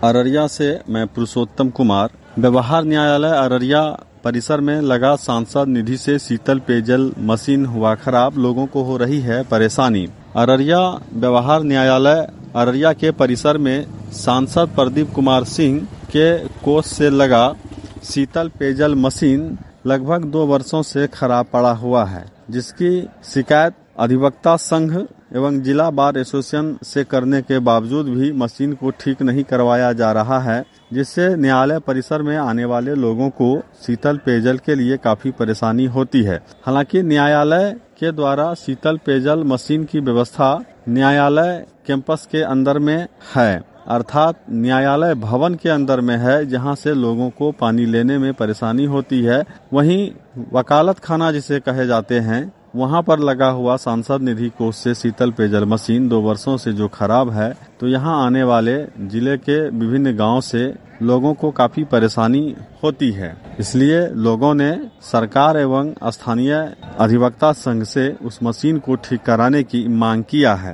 अररिया से मैं पुरुषोत्तम कुमार। व्यवहार न्यायालय अररिया परिसर में लगा सांसद निधि से शीतल पेयजल मशीन हुआ खराब, लोगों को हो रही है परेशानी। अररिया व्यवहार न्यायालय अररिया के परिसर में सांसद प्रदीप कुमार सिंह के कोष से लगा शीतल पेयजल मशीन लगभग 2 वर्षों से खराब पड़ा हुआ है, जिसकी शिकायत अधिवक्ता संघ एवं जिला बार एसोसिएशन से करने के बावजूद भी मशीन को ठीक नहीं करवाया जा रहा है, जिससे न्यायालय परिसर में आने वाले लोगों को शीतल पेयजल के लिए काफी परेशानी होती है। हालांकि न्यायालय के द्वारा शीतल पेयजल मशीन की व्यवस्था न्यायालय कैंपस के अंदर में है, अर्थात न्यायालय भवन के अंदर में है, जहां से लोगों को पानी लेने में परेशानी होती है। वहीं वकालत खाना जिसे कहे जाते हैं, वहां पर लगा हुआ सांसद निधि कोष से शीतल पेयजल मशीन 2 वर्षों से जो खराब है, तो यहां आने वाले जिले के विभिन्न गांव से लोगों को काफी परेशानी होती है। इसलिए लोगों ने सरकार एवं स्थानीय अधिवक्ता संघ से उस मशीन को ठीक कराने की मांग किया है।